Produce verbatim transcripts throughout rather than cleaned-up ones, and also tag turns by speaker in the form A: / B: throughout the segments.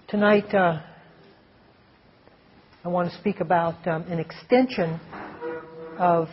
A: Tonight, uh, I want to speak about um, an extension of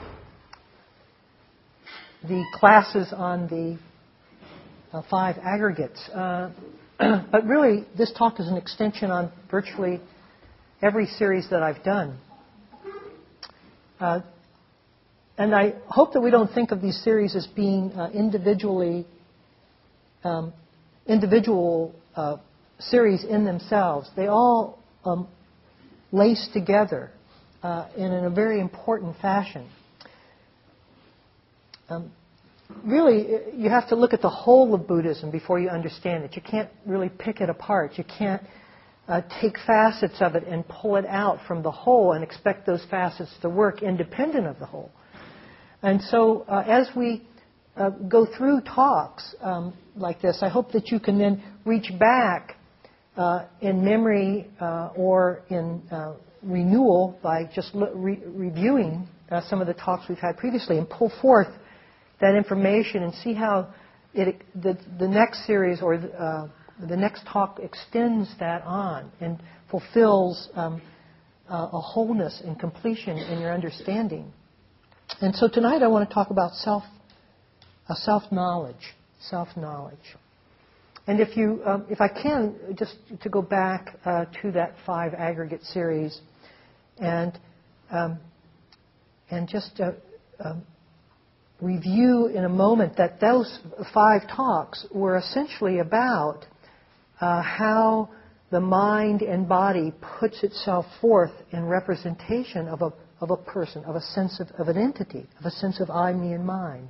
A: the classes on the uh, five aggregates. Uh, but really, this talk is an extension on virtually every series that I've done. Uh, and I hope that we don't think of these series as being uh, individually um, individual uh, series in themselves. They all um, lace together uh, in a very important fashion. Um, really, you have to look at the whole of Buddhism before you understand it. You can't really pick it apart. You can't uh, take facets of it and pull it out from the whole and expect those facets to work independent of the whole. And so uh, as we uh, go through talks um, like this, I hope that you can then reach back uh, in memory uh, or in uh, renewal by just re- reviewing uh, some of the talks we've had previously and pull forth that information and see how it, the, the next series or the, uh, the next talk extends that on and fulfills um, uh, a wholeness and completion in your understanding. And so tonight I want to talk about self, uh, self-knowledge, self-knowledge. And if you, um, if I can, just to go back uh, to that five aggregate series, and um, and just uh, um, review in a moment that those five talks were essentially about uh, how the mind and body puts itself forth in representation of a of a person, of a sense of, of an entity, of a sense of I, me, and mine.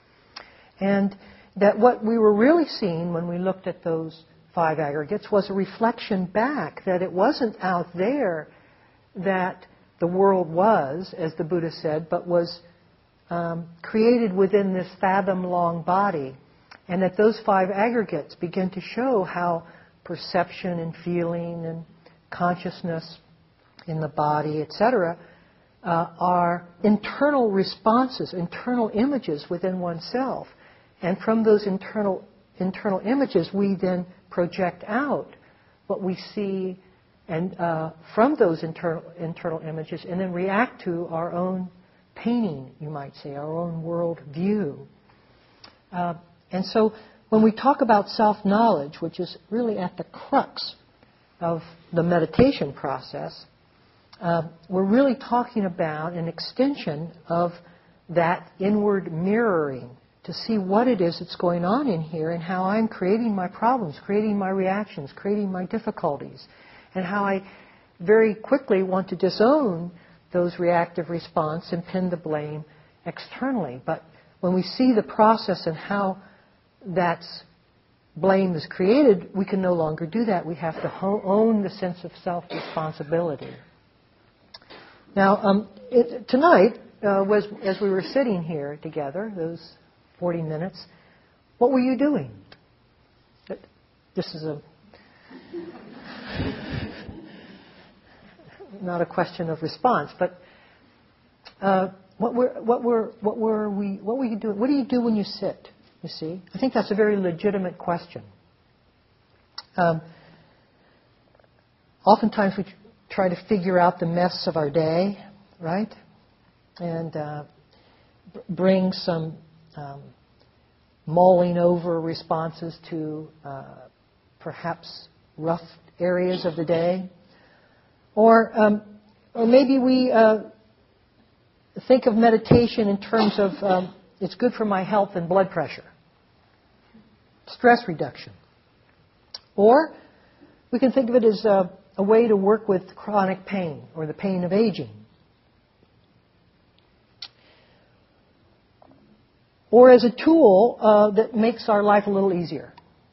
A: And that what we were really seeing when we looked at those five aggregates was a reflection back that it wasn't out there that the world was, as the Buddha said, but was um, created within this fathom-long body. And that those five aggregates begin to show how perception and feeling and consciousness in the body, et cetera, uh, are internal responses, internal images within oneself. And from those internal internal images, we then project out what we see, and uh, from those internal internal images, and then react to our own painting, you might say, our own world view. Uh, and so, when we talk about self-knowledge, which is really at the crux of the meditation process, uh, we're really talking about an extension of that inward mirroring, to see what it is that's going on in here and how I'm creating my problems, creating my reactions, creating my difficulties, and how I very quickly want to disown those reactive responses and pin the blame externally. But when we see the process and how that blame is created, we can no longer do that. We have to ho- own the sense of self-responsibility. Now, um, it, tonight, uh, was, as we were sitting here together, those forty minutes, what were you doing? This is a not a question of response, but uh, what were what were what were we what were you doing? What do you do when you sit? You see, I think that's a very legitimate question. Um, oftentimes we try to figure out the mess of our day, right, and uh, b- bring some Um, mulling over responses to uh, perhaps rough areas of the day. Or, um, or maybe we uh, think of meditation in terms of um, it's good for my health and blood pressure, stress reduction. Or we can think of it as a, a way to work with chronic pain or the pain of aging. Or as a tool uh, that makes our life a little easier.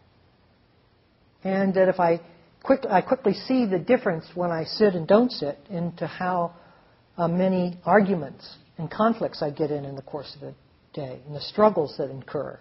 A: And that if I, quick, I quickly see the difference when I sit and don't sit into how uh, many arguments and conflicts I get in in the course of the day and the struggles that incur.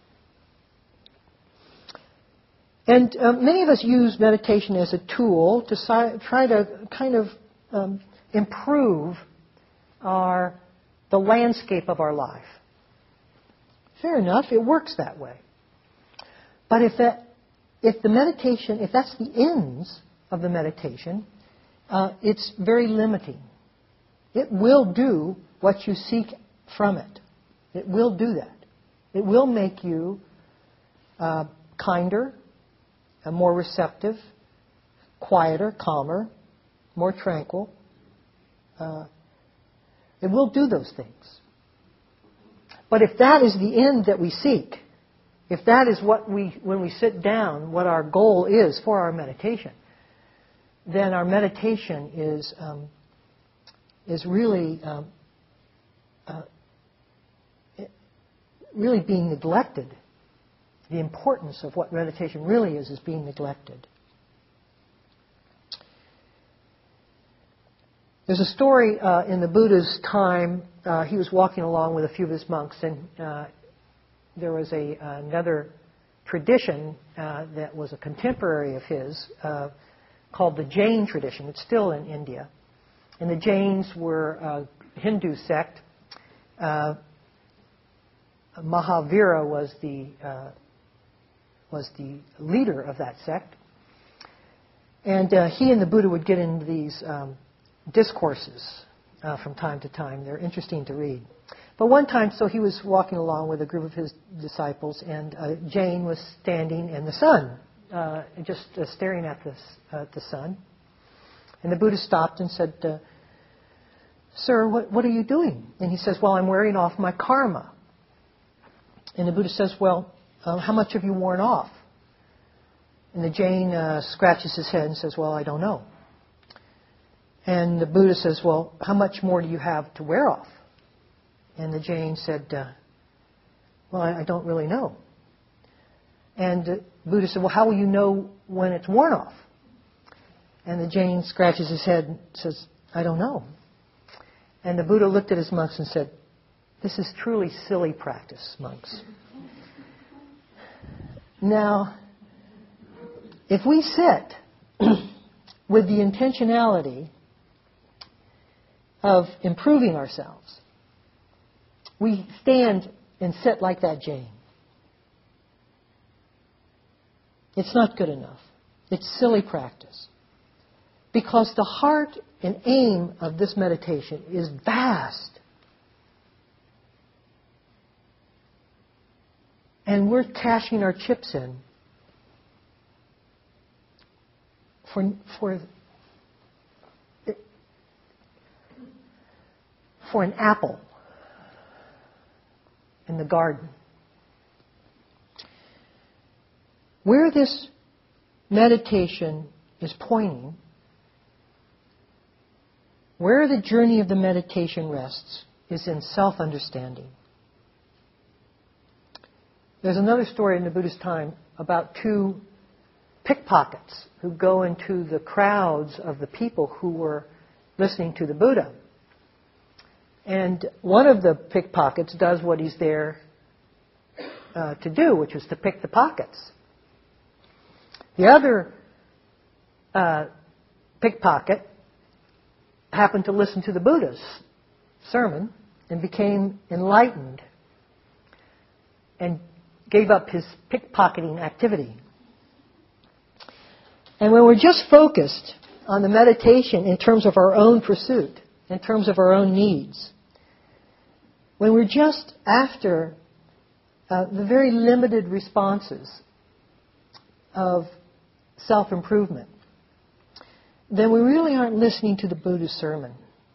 A: And uh, many of us use meditation as a tool to si- try to kind of um, improve our the landscape of our life. Fair enough, it works that way. But if that if the meditation, if that's the ends of the meditation, uh, it's very limiting. It will do what you seek from it. It will do that. It will make you uh, kinder, uh, more receptive, quieter, calmer, more tranquil. Uh, it will do those things. But if that is the end that we seek, if that is what we, when we sit down, what our goal is for our meditation, then our meditation is um, is really um, uh, really being neglected. The importance of what meditation really is is being neglected. There's a story uh, in the Buddha's time. Uh, he was walking along with a few of his monks, and uh, there was a, another tradition uh, that was a contemporary of his uh, called the Jain tradition. It's still in India. And the Jains were a Hindu sect. Uh, Mahavira was the uh, was the leader of that sect. And uh, he and the Buddha would get into these um, discourses uh, from time to time. They're interesting to read. But one time, so he was walking along with a group of his disciples, and uh, Jain was standing in the sun, uh, just uh, staring at this, uh, the sun. And the Buddha stopped and said, uh, "Sir, what, what are you doing?" And he says, "Well, I'm wearing off my karma." And the Buddha says, "Well, uh, how much have you worn off?" And the Jain uh, scratches his head and says, "Well, I don't know." And the Buddha says, "Well, how much more do you have to wear off?" And the Jain said, uh, "Well, I, I don't really know." And the Buddha said, "Well, how will you know when it's worn off?" And the Jain scratches his head and says, "I don't know." And the Buddha looked at his monks and said, "This is truly silly practice, monks." Now, if we sit with the intentionality of improving ourselves, we stand and sit like that Jain. It's not good enough. It's silly practice. Because the heart and aim of this meditation is vast. And we're cashing our chips in for, for, for an apple in the garden. Where this meditation is pointing, where the journey of the meditation rests, is in self-understanding. There's another story in the Buddha's time about two pickpockets who go into the crowds of the people who were listening to the Buddha. And one of the pickpockets does what he's there uh, to do, which is to pick the pockets. The other uh, pickpocket happened to listen to the Buddha's sermon and became enlightened and gave up his pickpocketing activity. And when we're just focused on the meditation in terms of our own pursuit, in terms of our own needs, when we're just after uh, the very limited responses of self-improvement, then we really aren't listening to the Buddha's sermon.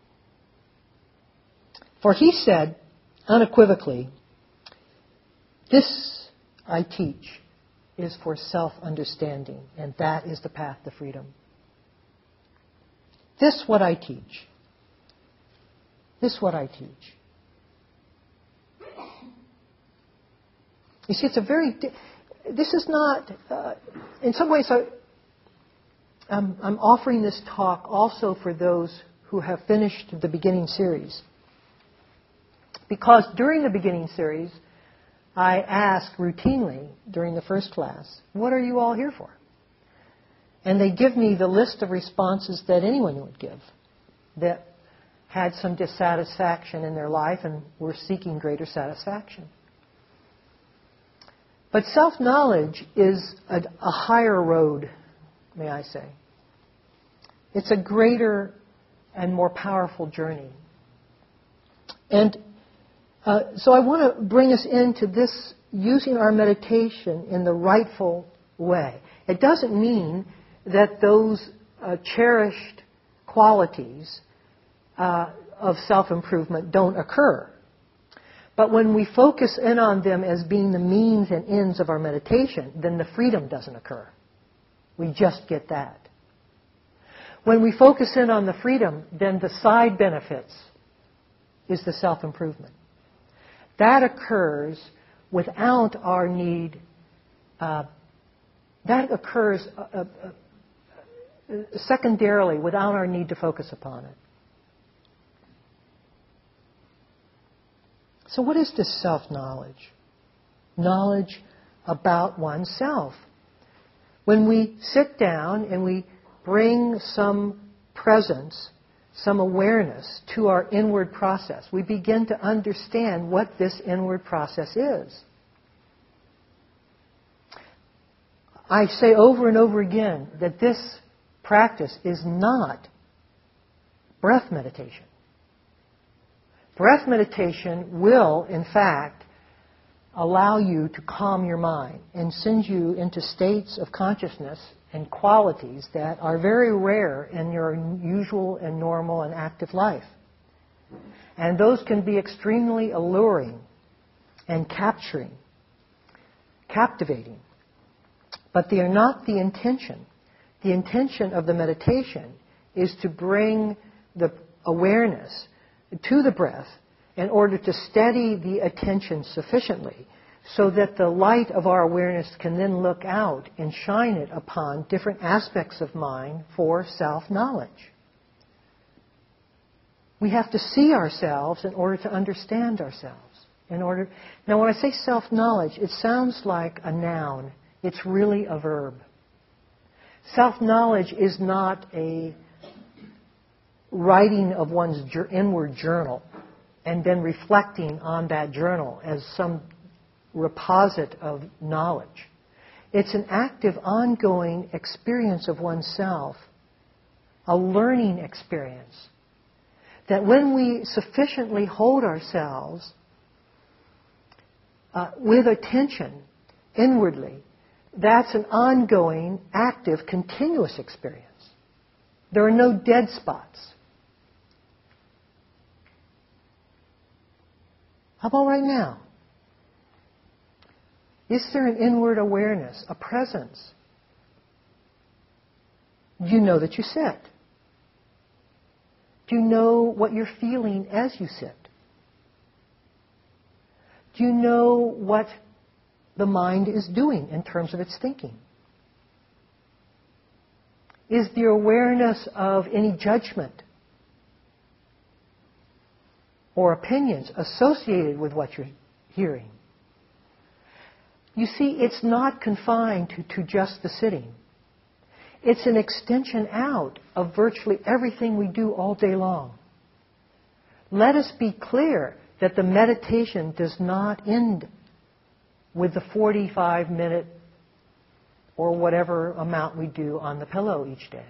A: For he said, unequivocally, "This I teach is for self-understanding, and that is the path to freedom." This what I teach. This what I teach. You see, it's a very... Di- this is not... Uh, in some ways, I, I'm, I'm offering this talk also for those who have finished the beginning series. Because during the beginning series, I ask routinely during the first class, "What are you all here for?" And they give me the list of responses that anyone would give that had some dissatisfaction in their life and were seeking greater satisfaction. But self-knowledge is a, a higher road, may I say. It's a greater and more powerful journey. And uh, so I want to bring us into this, using our meditation in the rightful way. It doesn't mean that those uh, cherished qualities uh, of self-improvement don't occur. But when we focus in on them as being the means and ends of our meditation, then the freedom doesn't occur. We just get that. When we focus in on the freedom, then the side benefits is the self-improvement. That occurs without our need, uh, that occurs uh, uh, uh, secondarily without our need to focus upon it. So what is this self-knowledge? Knowledge about oneself. When we sit down and we bring some presence, some awareness to our inward process, we begin to understand what this inward process is. I say over and over again that this practice is not breath meditation. Breath meditation will, in fact, allow you to calm your mind and send you into states of consciousness and qualities that are very rare in your usual and normal and active life. And those can be extremely alluring and capturing, captivating. But they are not the intention. The intention of the meditation is to bring the awareness to the breath in order to steady the attention sufficiently so that the light of our awareness can then look out and shine it upon different aspects of mind for self-knowledge. We have to see ourselves in order to understand ourselves. In order, now, when I say self-knowledge, it sounds like a noun. It's really a verb. Self-knowledge is not a writing of one's inward journal and then reflecting on that journal as some reposit of knowledge. It's an active, ongoing experience of oneself, a learning experience, that when we sufficiently hold ourselves uh, with attention inwardly, that's an ongoing, active, continuous experience. There are no dead spots. How about right now? Is there an inward awareness, a presence? Do you know that you sit? Do you know what you're feeling as you sit? Do you know what the mind is doing in terms of its thinking? Is there awareness of any judgment or opinions associated with what you're hearing? You see, it's not confined to, to just the sitting. It's an extension out of virtually everything we do all day long. Let us be clear that the meditation does not end with the forty-five minute or whatever amount we do on the pillow each day.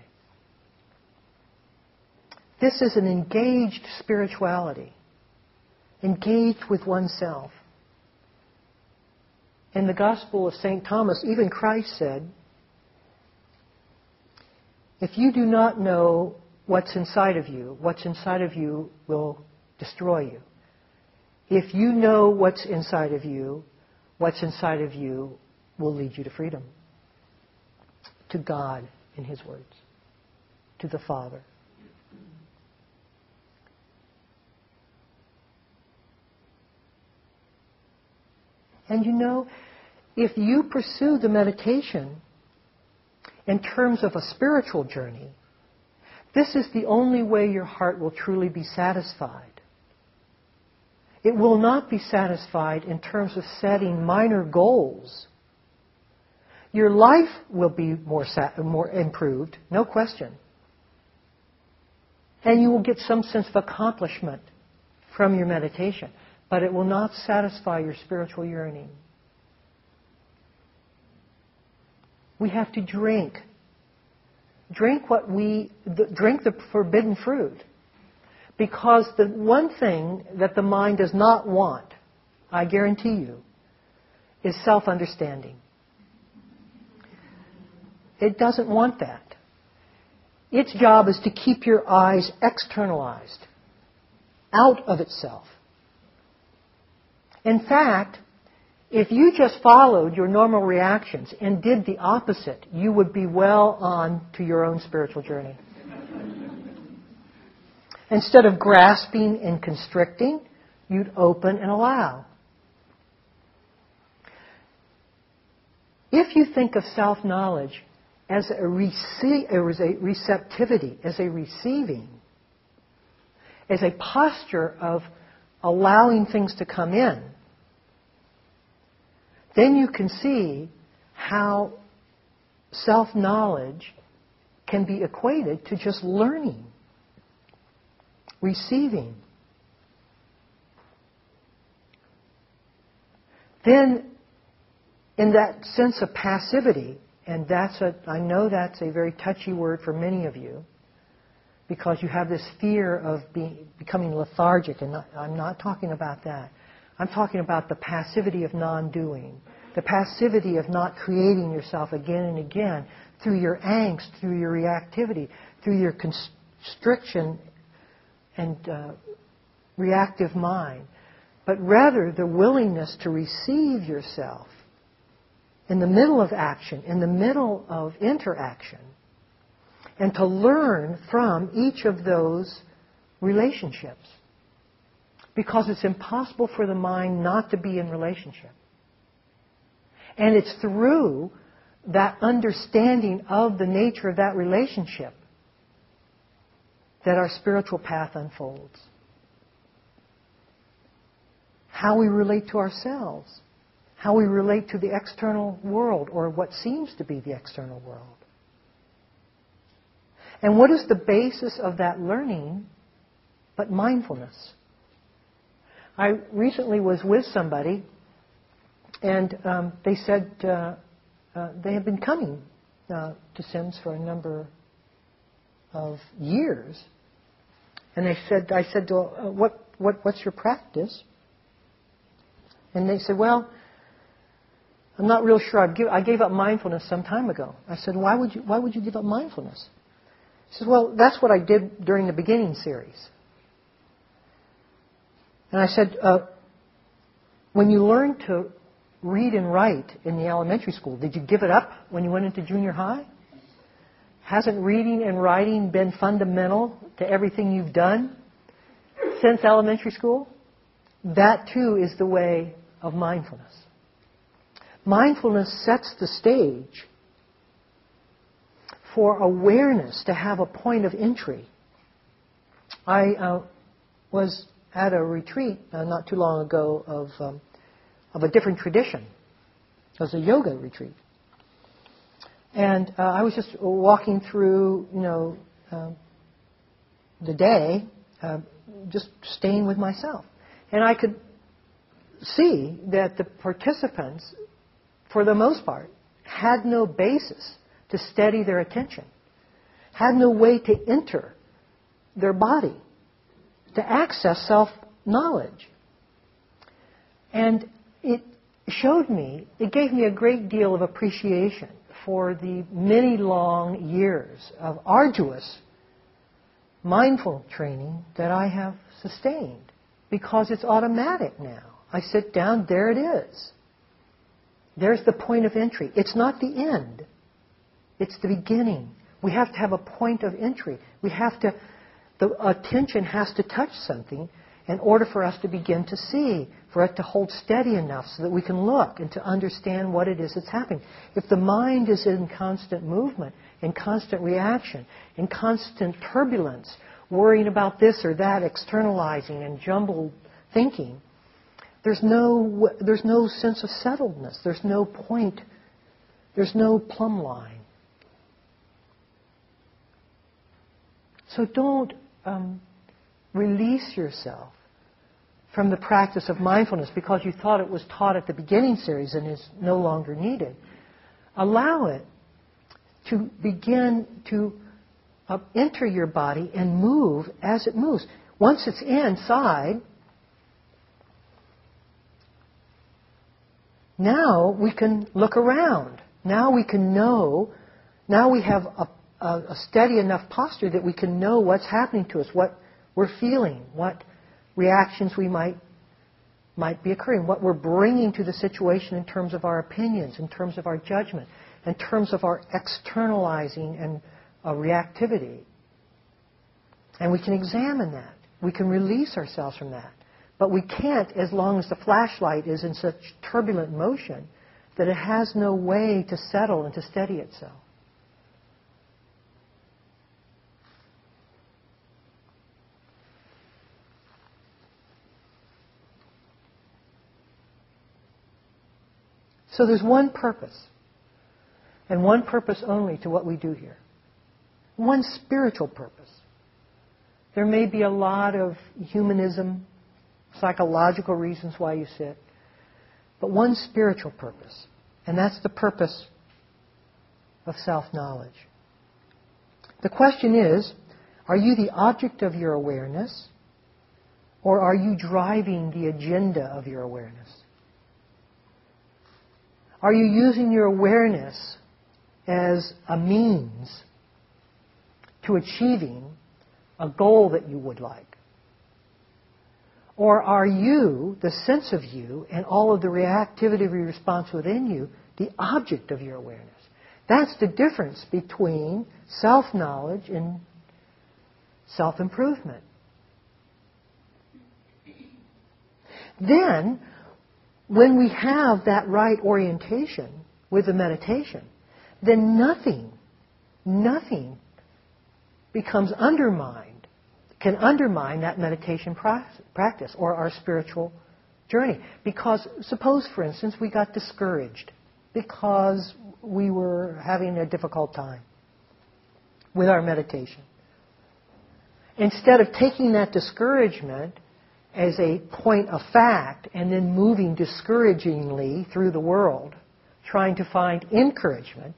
A: This is an engaged spirituality, engaged with oneself. In the Gospel of Saint Thomas, even Christ said, if you do not know what's inside of you, what's inside of you will destroy you. If you know what's inside of you, what's inside of you will lead you to freedom. To God, in His words. To the Father. And you know, if you pursue the meditation in terms of a spiritual journey, this is the only way your heart will truly be satisfied. It will not be satisfied in terms of setting minor goals. Your life will be more, more improved, no question. And you will get some sense of accomplishment from your meditation. But it will not satisfy your spiritual yearning. We have to drink. Drink what we, the, drink the forbidden fruit. Because the one thing that the mind does not want, I guarantee you, is self-understanding. It doesn't want that. Its job is to keep your eyes externalized, out of itself. In fact, if you just followed your normal reactions and did the opposite, you would be well on to your own spiritual journey. Instead of grasping and constricting, you'd open and allow. If you think of self-knowledge as a, rece- as a receptivity, as a receiving, as a posture of allowing things to come in, then you can see how self-knowledge can be equated to just learning, receiving. Then, in that sense of passivity, and that's a, I know that's a very touchy word for many of you, because you have this fear of being, becoming lethargic, and not, I'm not talking about that. I'm talking about the passivity of non-doing, the passivity of not creating yourself again and again through your angst, through your reactivity, through your constriction and uh, reactive mind, but rather the willingness to receive yourself in the middle of action, in the middle of interaction, and to learn from each of those relationships. Because it's impossible for the mind not to be in relationship. And it's through that understanding of the nature of that relationship that our spiritual path unfolds. How we relate to ourselves. How we relate to the external world, or what seems to be the external world. And what is the basis of that learning but mindfulness? I recently was with somebody, and um, they said uh, uh, they have been coming uh, to Sims for a number of years. And they said, I said, well, uh, what, what, what's your practice? And they said, well, I'm not real sure. I've give, I gave up mindfulness some time ago. I said, why would you, why would you give up mindfulness? He says, well, that's what I did during the beginning series. And I said, uh, when you learned to read and write in the elementary school, did you give it up when you went into junior high? Hasn't reading and writing been fundamental to everything you've done since elementary school? That too is the way of mindfulness. Mindfulness sets the stage for awareness to have a point of entry. I uh, was at a retreat uh, not too long ago of um, of a different tradition. It was a yoga retreat, and uh, I was just walking through, you know, uh, the day, uh, just staying with myself, and I could see that the participants, for the most part, had no basis to steady their attention, had no way to enter their body, to access self-knowledge. And it showed me, it gave me a great deal of appreciation for the many long years of arduous mindful training that I have sustained, because it's automatic now. I sit down, there it is. There's the point of entry. It's not the end. It's the beginning. We have to have a point of entry. We have to, the attention has to touch something in order for us to begin to see, for it to hold steady enough so that we can look and to understand what it is that's happening. If the mind is in constant movement, in constant reaction, in constant turbulence, worrying about this or that, externalizing and jumbled thinking, there's no, there's no sense of settledness. There's no point. There's no plumb line. So don't um, release yourself from the practice of mindfulness because you thought it was taught at the beginning series and is no longer needed. Allow it to begin to uh, enter your body and move as it moves. Once it's inside, now we can look around. Now we can know, now we have a, a, a steady enough posture that we can know what's happening to us, what we're feeling, what reactions we might might be occurring, what we're bringing to the situation in terms of our opinions, in terms of our judgment, in terms of our externalizing and uh, reactivity. And we can examine that. We can release ourselves from that. But we can't as long as the flashlight is in such turbulent motion that it has no way to settle and to steady itself. So there's one purpose, and one purpose only to what we do here. One spiritual purpose. There may be a lot of humanism, psychological reasons why you sit, but one spiritual purpose, and that's the purpose of self-knowledge. The question is, are you the object of your awareness, or are you driving the agenda of your awareness? Are you using your awareness as a means to achieving a goal that you would like? Or are you, the sense of you, and all of the reactivity of your response within you, the object of your awareness? That's the difference between self-knowledge and self-improvement. Then, when we have that right orientation with the meditation, then nothing, nothing becomes undermined, can undermine that meditation practice or our spiritual journey. Because suppose, for instance, we got discouraged because we were having a difficult time with our meditation. Instead of taking that discouragement as a point of fact and then moving discouragingly through the world, trying to find encouragement.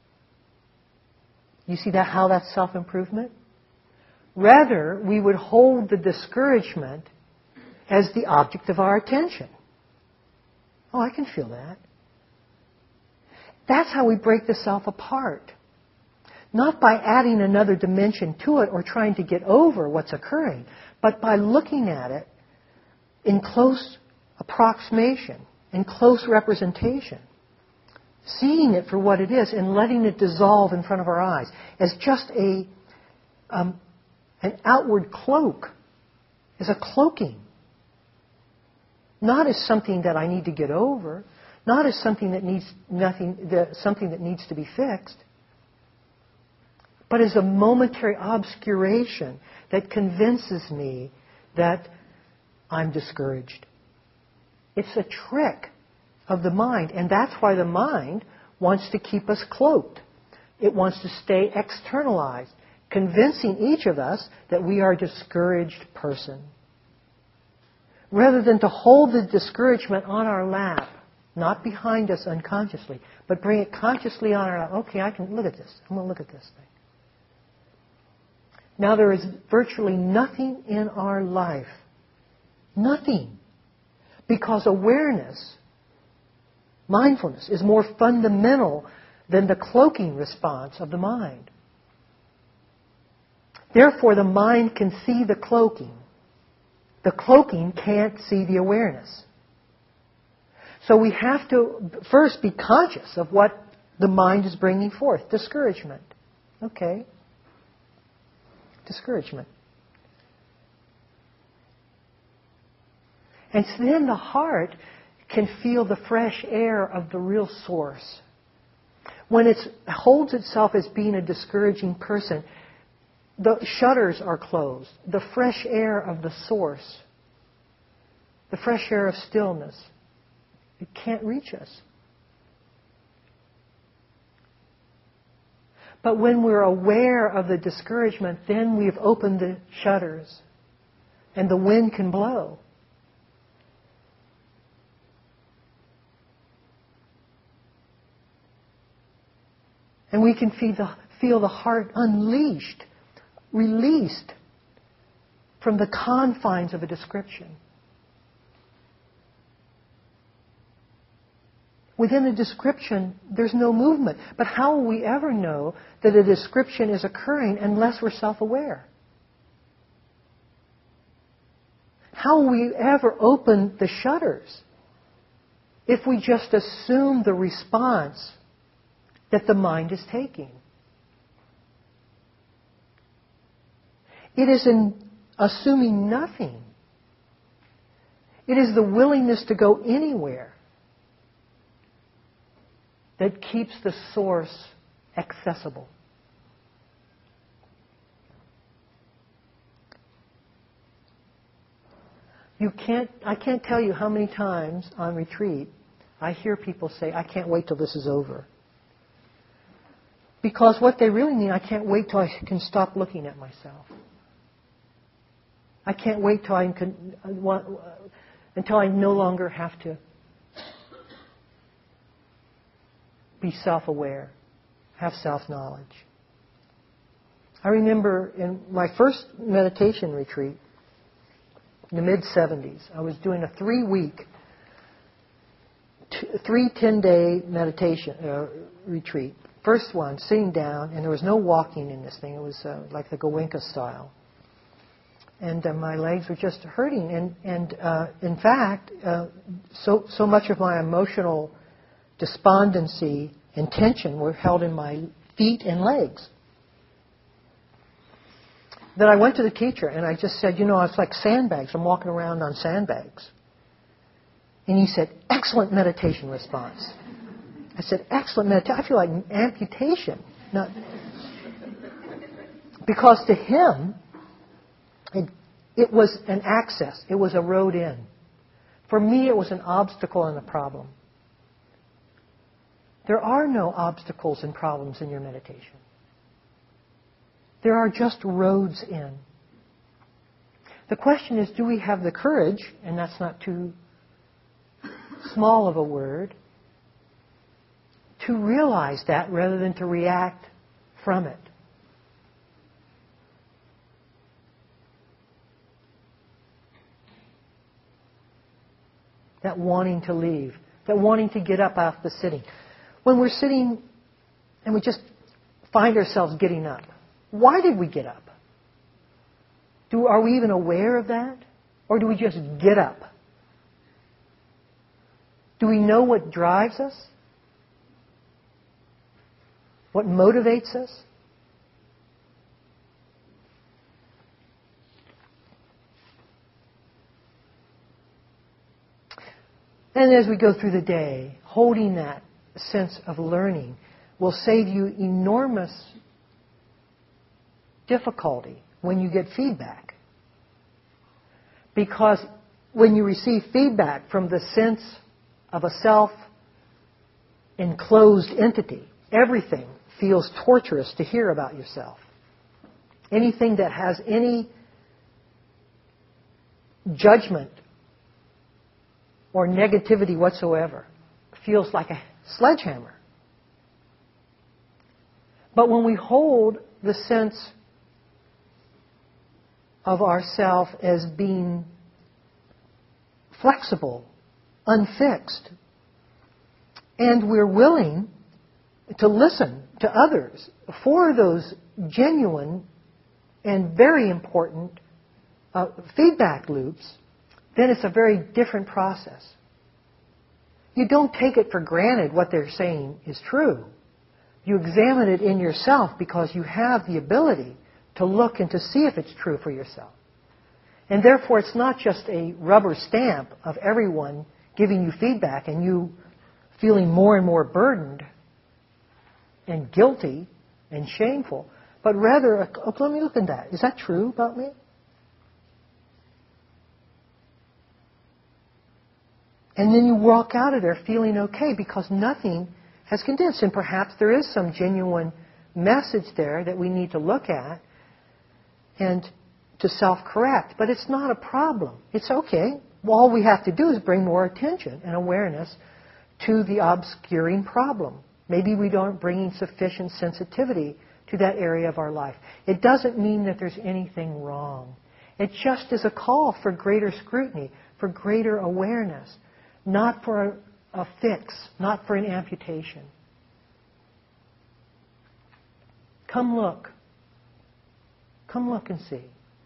A: You see that how that's self-improvement? Rather, we would hold the discouragement as the object of our attention. Oh, I can feel that. That's how we break the self apart. Not by adding another dimension to it or trying to get over what's occurring, but by looking at it in close approximation, in close representation, seeing it for what it is and letting it dissolve in front of our eyes as just a um, an outward cloak, as a cloaking. Not as something that I need to get over, not as something that needs nothing, that, something that needs to be fixed, but as a momentary obscuration that convinces me that I'm discouraged. It's a trick of the mind, and that's why the mind wants to keep us cloaked. It wants to stay externalized, convincing each of us that we are a discouraged person. Rather than to hold the discouragement on our lap, not behind us unconsciously, but bring it consciously on our lap. Okay, I can look at this. I'm going to look at this thing. Now there is virtually nothing in our life, nothing, because awareness, mindfulness, is more fundamental than the cloaking response of the mind. Therefore, the mind can see the cloaking. The cloaking can't see the awareness. So we have to first be conscious of what the mind is bringing forth. Discouragement. Okay. Discouragement. And so then the heart can feel the fresh air of the real source. When it holds itself as being a discouraging person, the shutters are closed. The fresh air of the source, the fresh air of stillness, it can't reach us. But when we're aware of the discouragement, then we've opened the shutters and the wind can blow. And we can feel the, feel the heart unleashed, released from the confines of a description. Within a description, there's no movement. But how will we ever know that a description is occurring unless we're self-aware? How will we ever open the shutters if we just assume the response that the mind is taking? It is in assuming nothing. It is the willingness to go anywhere that keeps the source accessible. You can't, I can't tell you how many times on retreat I hear people say, I can't wait till this is over. Because what they really mean, I can't wait till I can stop looking at myself. I can't wait till I can, until I no longer have to be self-aware, have self-knowledge. I remember in my first meditation retreat, in the mid-seventies, I was doing a three-week, t- three ten-day meditation uh, retreat. First one, sitting down, and there was no walking in this thing. It was uh, like the Goenka style. And uh, my legs were just hurting. And, and uh, in fact, uh, so, so much of my emotional despondency and tension were held in my feet and legs that I went to the teacher and I just said, you know, it's like sandbags. I'm walking around on sandbags. And he said, excellent meditation response. I said, excellent meditation. I feel like amputation. Not because to him, it, it was an access. It was a road in. For me, it was an obstacle and a problem. There are no obstacles and problems in your meditation. There are just roads in. The question is, do we have the courage, and that's not too small of a word, to realize that rather than to react from it? That wanting to leave, that wanting to get up off the sitting. When we're sitting and we just find ourselves getting up, why did we get up? Do, are we even aware of that? Or do we just get up? Do we know what drives us? What motivates us? And as we go through the day, holding that sense of learning will save you enormous difficulty when you get feedback. Because when you receive feedback from the sense of a self-enclosed entity, everything feels torturous to hear about yourself. Anything that has any judgment or negativity whatsoever feels like a sledgehammer. But when we hold the sense of ourself as being flexible, unfixed, and we're willing to listen to others for those genuine and very important uh, feedback loops, then it's a very different process. You don't take it for granted what they're saying is true. You examine it in yourself because you have the ability to look and to see if it's true for yourself. And therefore, it's not just a rubber stamp of everyone giving you feedback and you feeling more and more burdened and guilty and shameful, but rather, oh, let me look at that. Is that true about me? And then you walk out of there feeling okay because nothing has condensed. And perhaps there is some genuine message there that we need to look at and to self-correct. But it's not a problem. It's okay. All we have to do is bring more attention and awareness to the obscuring problem. Maybe we aren't bringing sufficient sensitivity to that area of our life. It doesn't mean that there's anything wrong. It just is a call for greater scrutiny, for greater awareness, not for a, a fix, not for an amputation. Come look. Come look and see.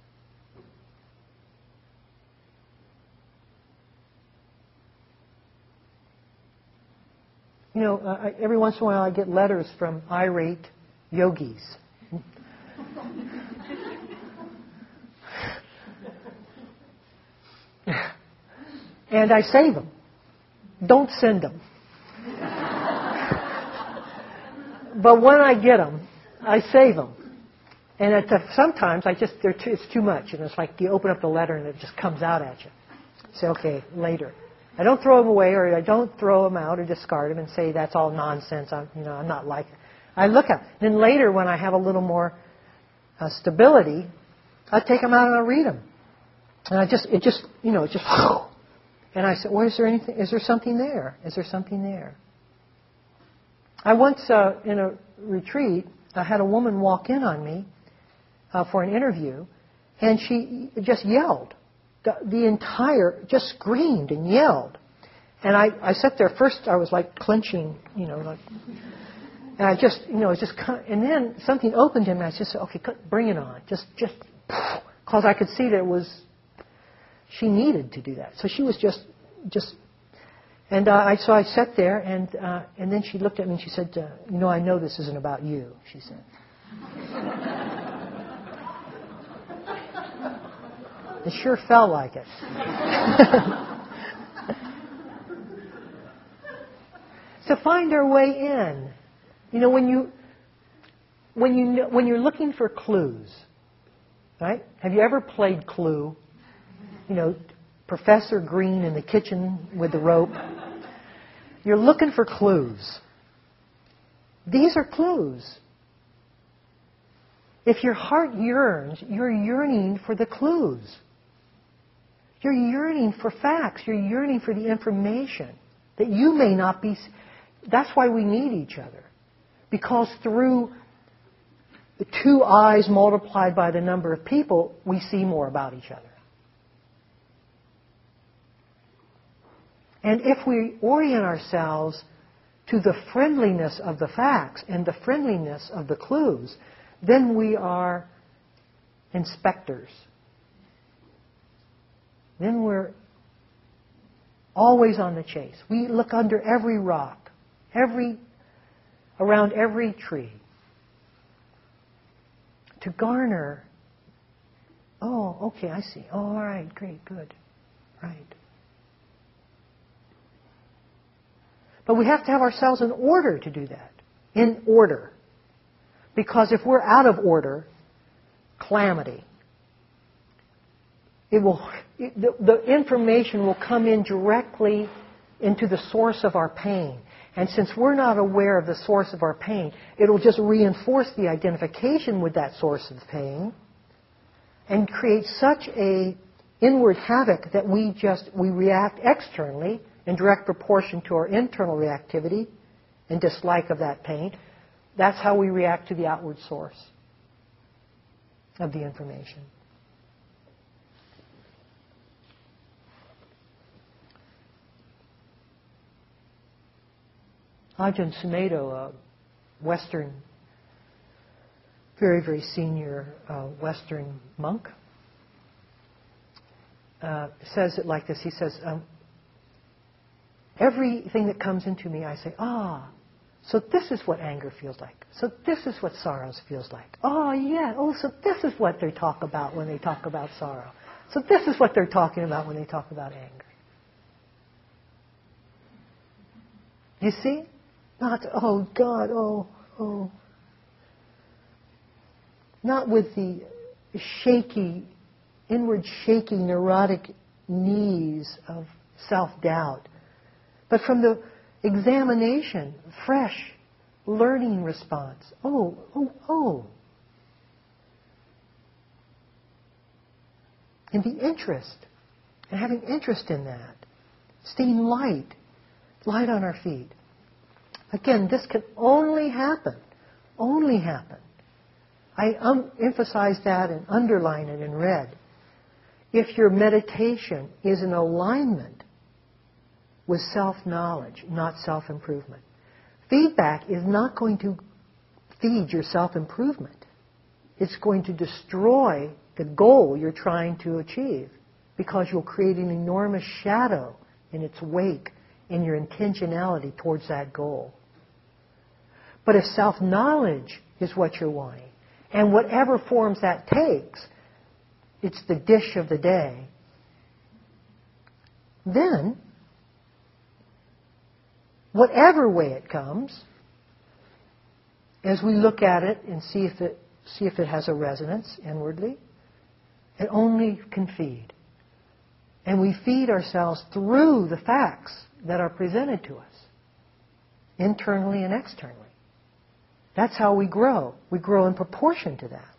A: You know, uh, every once in a while I get letters from irate yogis. And I save them. Don't send them. But when I get them, I save them. And at the, sometimes I just, they're too, it's too much. And it's like you open up the letter and it just comes out at you. Say, okay, later. I don't throw them away, or I don't throw them out or discard them and say that's all nonsense. I'm, you know, I'm not like it. I look at it. Then later, when I have a little more uh, stability, I take them out and I read them. And I just, it just, you know, it just, and I said, well, is there anything? Is there something there? Is there something there? I once, uh, in a retreat, I had a woman walk in on me uh, for an interview, and she just yelled. The, the entire, just screamed and yelled. And I, I sat there, first I was like clenching, you know, like, and I just, you know, it just, and then something opened in me. I just said, okay, bring it on. Just, just, because I could see that it was, she needed to do that. So she was just, just, and uh, I, so I sat there, and uh, and then she looked at me and she said, uh, you know, I know this isn't about you, she said. It sure felt like it. To find our way in. You know, when you when you when you're looking for clues, right? Have you ever played Clue? You know, Professor Green in the kitchen with the rope. You're looking for clues. These are clues. If your heart yearns, you're yearning for the clues. You're yearning for facts. You're yearning for the information that you may not be. That's why we need each other. Because through the two eyes multiplied by the number of people, we see more about each other. And if we orient ourselves to the friendliness of the facts and the friendliness of the clues, then we are inspectors. Then we're always on the chase. We look under every rock, every, around every tree, to garner, oh, okay, I see. Oh, all right, great, good, right. But we have to have ourselves in order to do that. In order. Because if we're out of order, calamity. It will, it, the, the information will come in directly into the source of our pain. And since we're not aware of the source of our pain, it'll just reinforce the identification with that source of pain and create such a inward havoc that we just, we react externally in direct proportion to our internal reactivity and dislike of that pain. That's how we react to the outward source of the information. Ajahn Sumedho, a Western, very, very senior uh, Western monk, uh, says it like this. He says, um, everything that comes into me, I say, ah, so this is what anger feels like. So this is what sorrow feels like. Oh, yeah. Oh, so this is what they talk about when they talk about sorrow. So this is what they're talking about when they talk about anger. You see? Not, oh, God, oh, oh. Not with the shaky, inward shaky, neurotic knees of self-doubt, but from the examination, fresh, learning response. Oh, oh, oh. And the interest, and having interest in that. Staying light, light on our feet. Again, this can only happen, only happen. I um, emphasize that and underline it in red. If your meditation is in alignment with self-knowledge, not self-improvement. Feedback is not going to feed your self-improvement. It's going to destroy the goal you're trying to achieve because you'll create an enormous shadow in its wake in your intentionality towards that goal. But if self-knowledge is what you're wanting, and whatever forms that takes, it's the dish of the day, then, whatever way it comes, as we look at it and see if it, see if it has a resonance inwardly, it only can feed. And we feed ourselves through the facts that are presented to us, internally and externally. That's how we grow. We grow in proportion to that.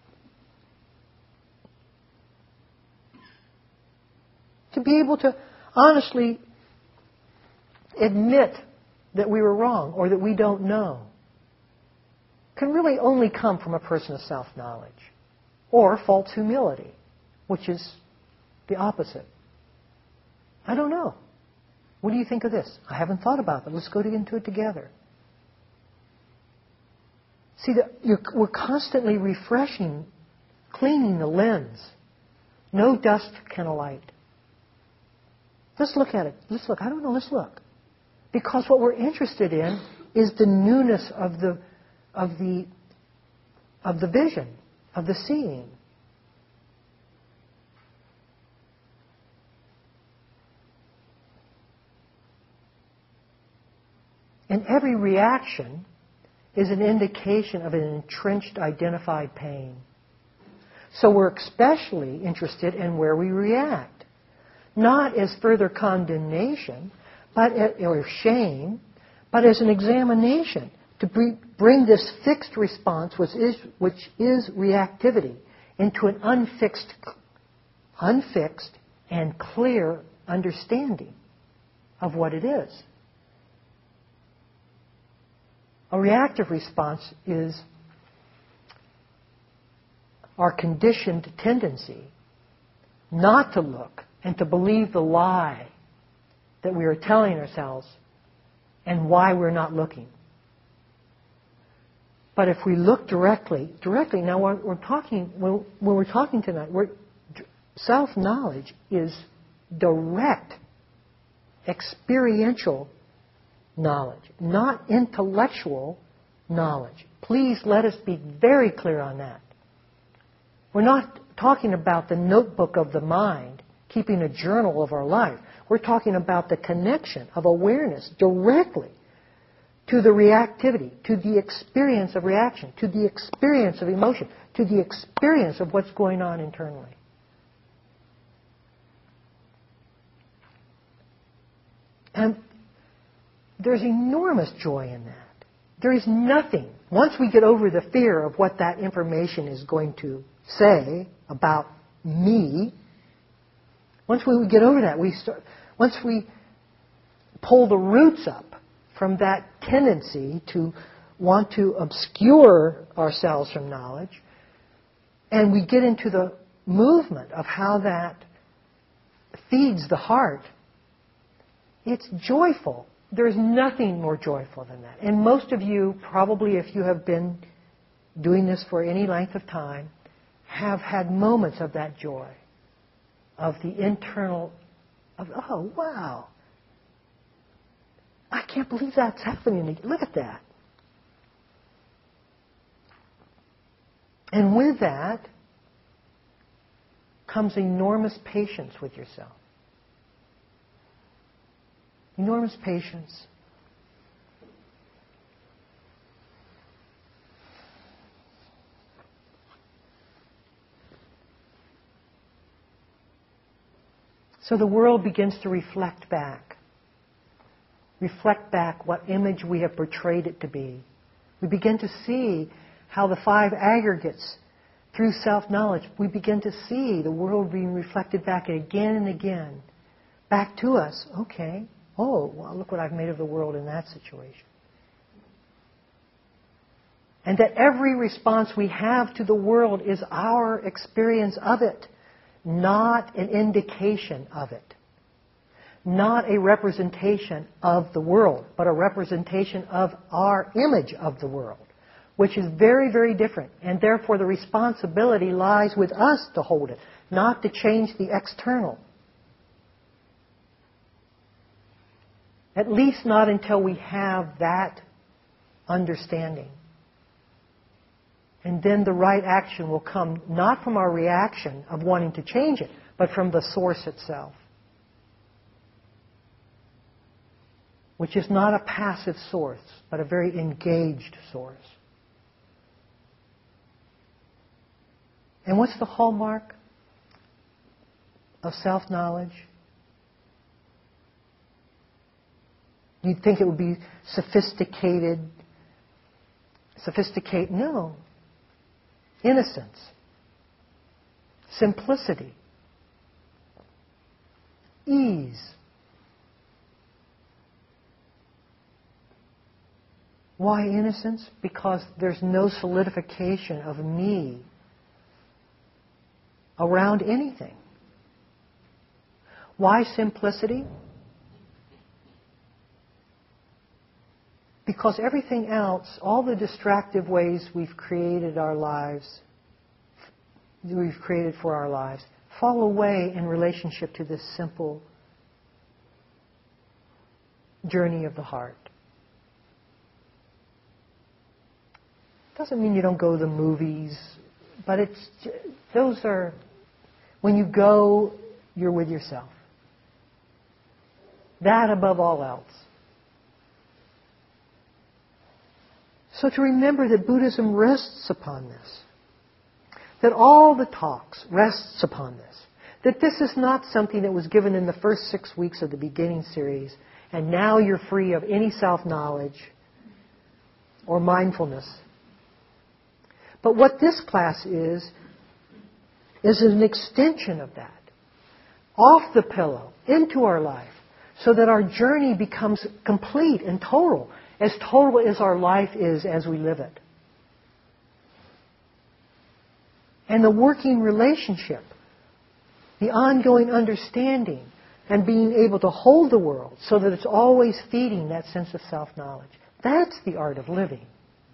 A: To be able to honestly admit that we were wrong or that we don't know can really only come from a person of self-knowledge or false humility, which is the opposite. I don't know. What do you think of this? I haven't thought about that. Let's go into it together. See, the, you're, we're constantly refreshing, cleaning the lens. No dust can alight. Let's look at it. Let's look. I don't know. Let's look. Because what we're interested in is the newness of the, of the, of the vision, of the seeing. And every reaction is an indication of an entrenched, identified pain. So we're especially interested in where we react. Not as further condemnation, but as, or shame, but as an examination to bring this fixed response, which is, which is reactivity, into an unfixed, unfixed and clear understanding of what it is. A reactive response is our conditioned tendency not to look and to believe the lie that we are telling ourselves and why we're not looking. But if we look directly, directly, now we're, we're talking, when, when we're talking tonight, we're, self-knowledge is direct, experiential knowledge, not intellectual knowledge. Please let us be very clear on that. We're not talking about the notebook of the mind, keeping a journal of our life. We're talking about the connection of awareness directly to the reactivity, to the experience of reaction, to the experience of emotion, to the experience of what's going on internally. And there's enormous joy in that. There is nothing, once we get over the fear of what that information is going to say about me, once we get over that, we start, once we pull the roots up from that tendency to want to obscure ourselves from knowledge, and we get into the movement of how that feeds the heart, it's joyful. There's nothing more joyful than that. And most of you, probably if you have been doing this for any length of time, have had moments of that joy, of the internal, of, oh, wow, I can't believe that's happening. Look at that. And with that comes enormous patience with yourself. Enormous patience. So the world begins to reflect back. Reflect back what image we have portrayed it to be. We begin to see how the five aggregates, through self-knowledge, we begin to see the world being reflected back again and again. Back to us. Okay. Oh, well, look what I've made of the world in that situation. And that every response we have to the world is our experience of it, not an indication of it. Not a representation of the world, but a representation of our image of the world, which is very, very different. And therefore the responsibility lies with us to hold it, not to change the external. At least not until we have that understanding. And then the right action will come not from our reaction of wanting to change it, but from the source itself. Which is not a passive source, but a very engaged source. And what's the hallmark of self-knowledge? You'd think it would be sophisticated. Sophisticate? No. Innocence. Simplicity. Ease. Why innocence? Because there's no solidification of me around anything. Why simplicity? Because everything else, all the distractive ways we've created our lives, we've created for our lives, fall away in relationship to this simple journey of the heart. Doesn't mean you don't go to the movies, but it's those are, when you go, you're with yourself. That above all else. So to remember that Buddhism rests upon this. That all the talks rests upon this. That this is not something that was given in the first six weeks of the beginning series, and now you're free of any self-knowledge or mindfulness. But what this class is, is an extension of that. Off the pillow, into our life, so that our journey becomes complete and total, as total as our life is as we live it. And the working relationship, the ongoing understanding, and being able to hold the world so that it's always feeding that sense of self-knowledge. That's the art of living.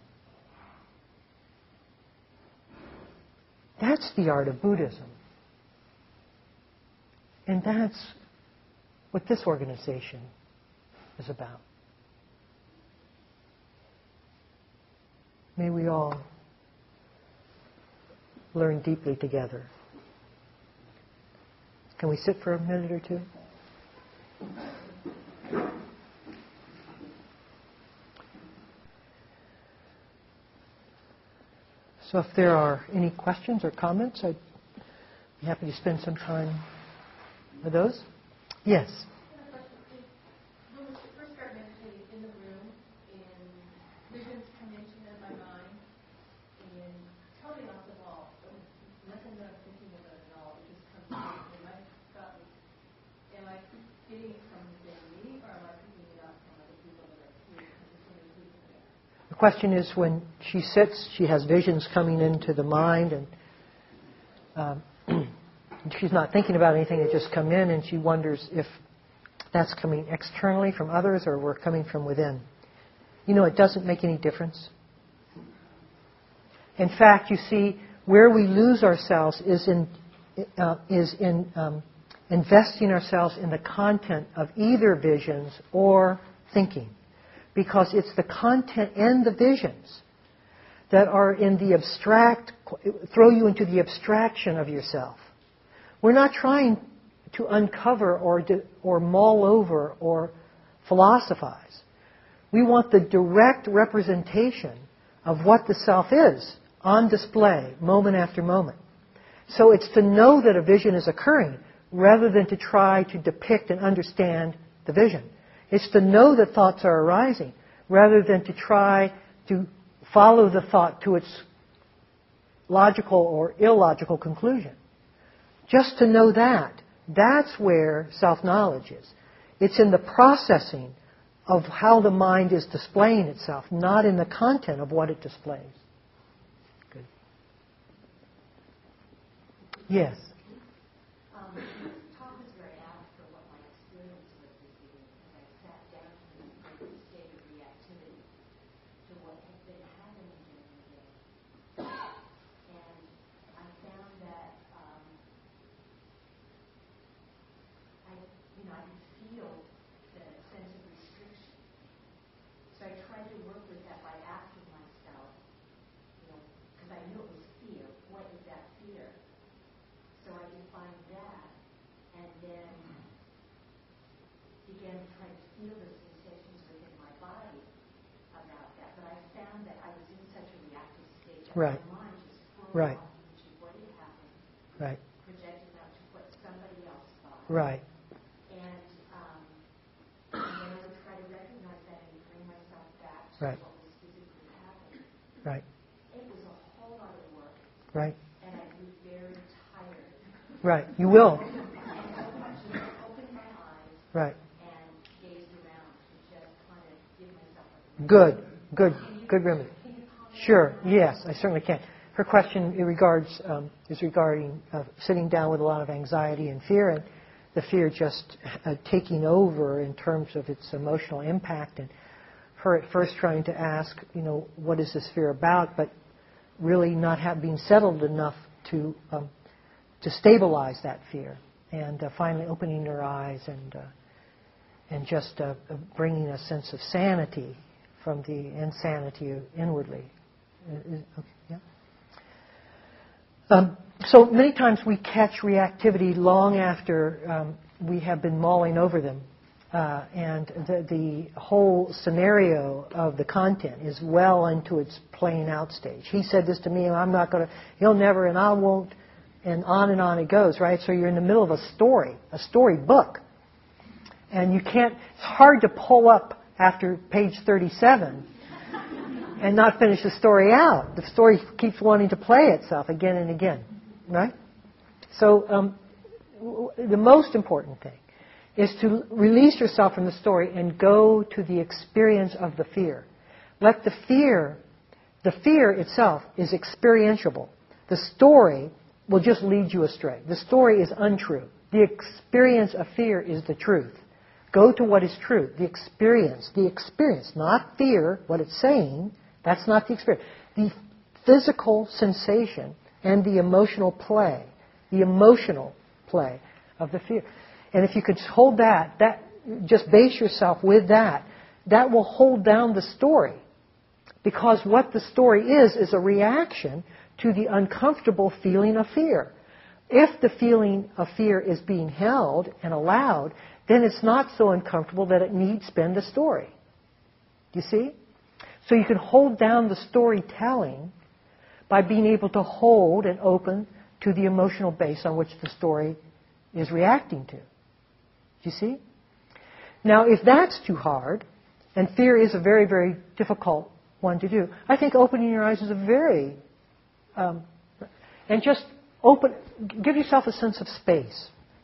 A: That's the art of Buddhism. And that's what this organization is about. May we all learn deeply together. Can we sit for a minute or two? So if there are any questions or comments, I'd be happy to spend some time with those. Yes?
B: When we first start meditating in the room, and visions come into my mind, and totally off the wall, nothing that I'm thinking about at all, it just comes to me. And my thought was, am I getting it from within me, or am I picking it up from other people that are here?
A: The question is, when she sits, she has visions coming into the mind, and um, she's not thinking about anything that just come in, and she wonders if that's coming externally from others or we're coming from within. You know, it doesn't make any difference. In fact, you see, where we lose ourselves is in uh, is in um, investing ourselves in the content of either visions or thinking. Because it's the content and the visions that are in the abstract, throw you into the abstraction of yourself. We're not trying to uncover or to, or mull over or philosophize. We want the direct representation of what the self is on display moment after moment. So it's to know that a vision is occurring rather than to try to depict and understand the vision. It's to know that thoughts are arising rather than to try to follow the thought to its logical or illogical conclusion. Just to know that, that's where self-knowledge is. It's in the processing of how the mind is displaying itself, not in the content of what it displays. Yes.
C: Um, this talk was very apt for what my experience was this evening, because I sat down in this state of reactivity to what had been happening during the day. And I found that um, I, you know, I could feel the sense of restriction. So I tried to work with that by asking myself, you know, because I knew it was fear. What is that fear? So I defined that, and then began to try to feel the sensations within my body about that. But I found that I was in such a reactive state that
A: Right.
C: my mind just flowed
A: Right.
C: off into what had happened,
A: Right.
C: projecting out to what somebody else thought.
A: Right.
C: And, um, and then I would try to recognize that and bring myself back to
A: Right.
C: what was physically happening.
A: Right.
C: It was a whole lot of work,
A: Right.
C: and I grew very tired.
A: Right. You will.
C: And so I just opened my eyes
A: Right.
C: and gazed around to just kind of give myself a...
A: Good. Good.
C: Can you-
A: Good remedy.
C: Can you comment
A: Sure.
C: on that?
A: Yes, I certainly can. Her question in regards um, is regarding uh, sitting down with a lot of anxiety and fear, and the fear just uh, taking over in terms of its emotional impact, and her at first trying to ask, you know, what is this fear about, but really not have been settled enough to um, to stabilize that fear, and uh, finally opening her eyes and uh, and just uh, bringing a sense of sanity from the insanity inwardly. Uh, is- okay, yeah. Um, so many times we catch reactivity long after um, we have been mulling over them. Uh, and the, the whole scenario of the content is well into its playing out stage. He said this to me, and I'm not going to, he'll never, and I won't, and on and on it goes, right? So you're in the middle of a story, a story book. And you can't, it's hard to pull up after page thirty-seven and not finish the story out. The story keeps wanting to play itself again and again, right? So um, w- the most important thing is to release yourself from the story and go to the experience of the fear. Let the fear, the fear itself is experientiable. The story will just lead you astray. The story is untrue. The experience of fear is the truth. Go to what is true. The experience, the experience, not fear, what it's saying, that's not the experience. The physical sensation and the emotional play, the emotional play of the fear. And if you could hold that, that just base yourself with that, that will hold down the story. Because what the story is, is a reaction to the uncomfortable feeling of fear. If the feeling of fear is being held and allowed, then it's not so uncomfortable that it needs spin the story. Do you see? So you can hold down the storytelling by being able to hold and open to the emotional base on which the story is reacting to. Do you see? Now, if that's too hard, and fear is a very, very difficult one to do, I think opening your eyes is a very, um, and just open, give yourself a sense of space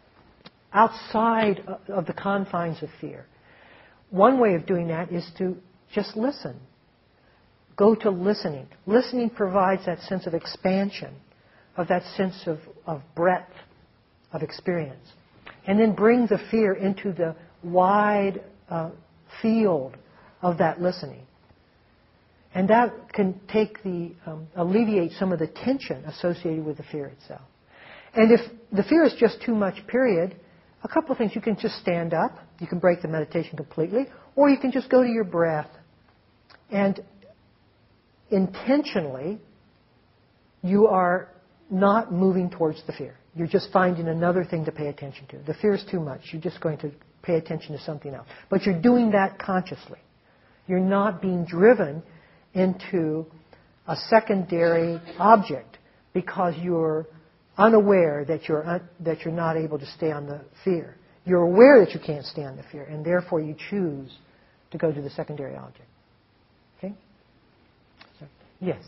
A: outside of the confines of fear. One way of doing that is to just listen. Go to listening. Listening provides that sense of expansion, of that sense of, of breadth of experience. And then bring the fear into the wide uh, field of that listening. And that can take the, um, alleviate some of the tension associated with the fear itself. And if the fear is just too much, period, a couple of things. You can just stand up. You can break the meditation completely. Or you can just go to your breath. And intentionally, you are not moving towards the fear. You're just finding another thing to pay attention to. The fear is too much. You're just going to pay attention to something else. But you're doing that consciously. You're not being driven into a secondary object because you're unaware that you're un- that you're not able to stay on the fear. You're aware that you can't stay on the fear, and therefore you choose to go to the secondary object. Okay? So, yes.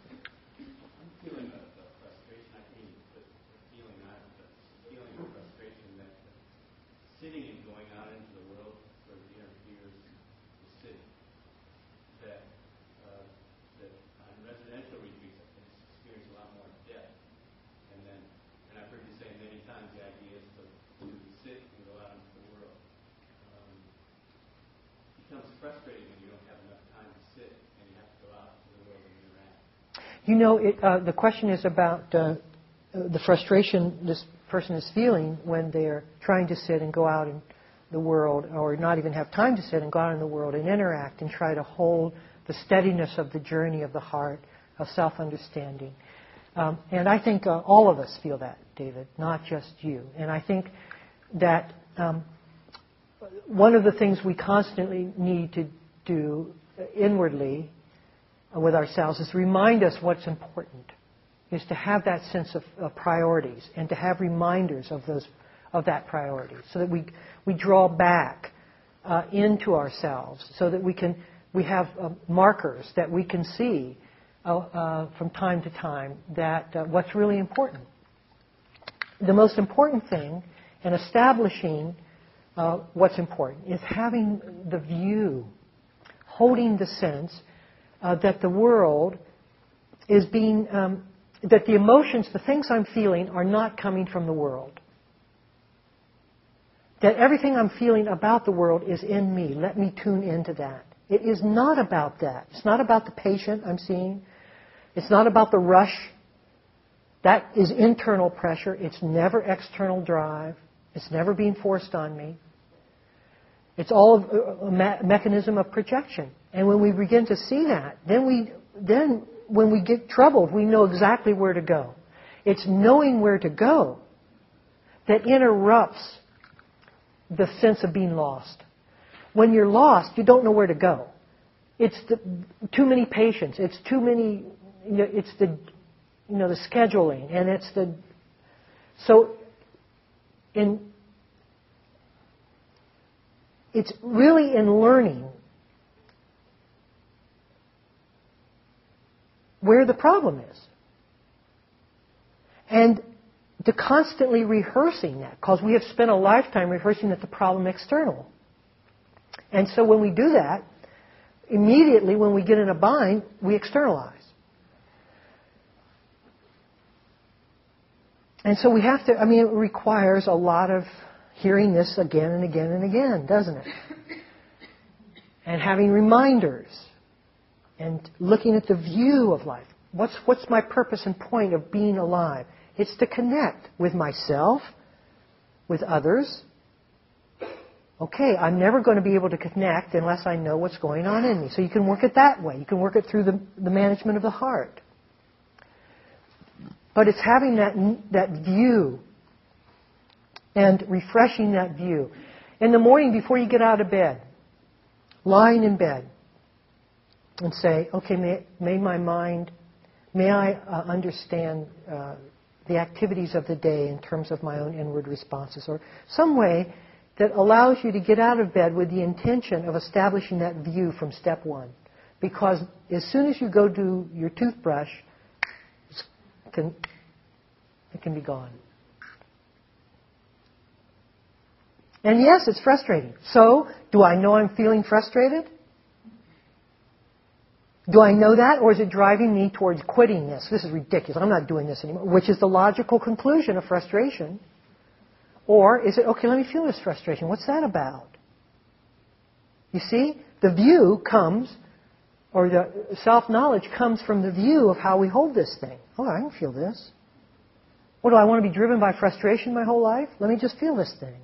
D: I'm feeling a, a frustration. I mean, the, the feeling, not the feeling of frustration that sitting and going out into the world sort of interferes with sitting. That uh, that on residential retreats, I experience a lot more depth. And then, and I've heard frustrating when you don't have enough time to sit and you have to go out to the world and interact.
A: You know, it, uh, the question is about uh, the frustration this person is feeling when they're trying to sit and go out in the world, or not even have time to sit and go out in the world and interact and try to hold the steadiness of the journey of the heart, of self-understanding. Um, and I think uh, all of us feel that, David, not just you. And I think that um, one of the things we constantly need to do inwardly with ourselves is remind us what's important, is to have that sense of, of priorities and to have reminders of those of that priority, so that we we draw back uh, into ourselves, so that we can we have uh, markers that we can see uh, uh, from time to time that uh, what's really important. The most important thing in establishing uh, what's important is having the view, holding the sense uh, that the world is being um, that the emotions, the things I'm feeling, are not coming from the world. That everything I'm feeling about the world is in me. Let me tune into that. It is not about that. It's not about the patient I'm seeing. It's not about the rush. That is internal pressure. It's never external drive. It's never being forced on me. It's all a me- mechanism of projection. And when we begin to see that, then we then when we get troubled, we know exactly where to go. It's knowing where to go that interrupts the sense of being lost. When you're lost, you don't know where to go. It's the, too many patients. It's too many. You know, it's the you know the scheduling, and it's the so in. It's really in learning where the problem is. And to constantly rehearsing that, because we have spent a lifetime rehearsing that the problem is external. And so when we do that, immediately when we get in a bind, we externalize. And so we have to, I mean, it requires a lot of hearing this again and again and again, doesn't it? And having reminders. And looking at the view of life. What's, what's my purpose and point of being alive? It's to connect with myself, with others. Okay, I'm never going to be able to connect unless I know what's going on in me. So you can work it that way. You can work it through the, the management of the heart. But it's having that, that view and refreshing that view. In the morning before you get out of bed, lying in bed, and say, okay, may, may my mind, may I uh, understand uh, the activities of the day in terms of my own inward responses, or some way that allows you to get out of bed with the intention of establishing that view from step one. Because as soon as you go do your toothbrush, it can, it can be gone. And yes, it's frustrating. So, do I know I'm feeling frustrated? Do I know that, or is it driving me towards quitting this? This is ridiculous. I'm not doing this anymore, which is the logical conclusion of frustration. Or is it, okay, let me feel this frustration. What's that about? You see, the view comes, or the self-knowledge comes from the view of how we hold this thing. Oh, I can feel this. What, do I want to be driven by frustration my whole life? Let me just feel this thing.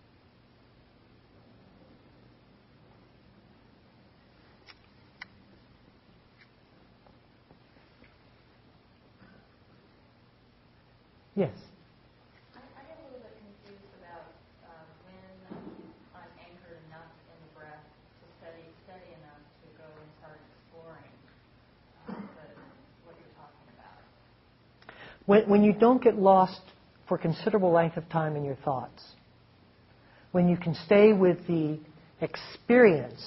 A: Yes.
C: I, I get a little bit confused about um, when I'm anchored enough in the breath to steady, steady enough to go and start exploring um, the, what you're talking about.
A: When, when you don't get lost for considerable length of time in your thoughts, when you can stay with the experience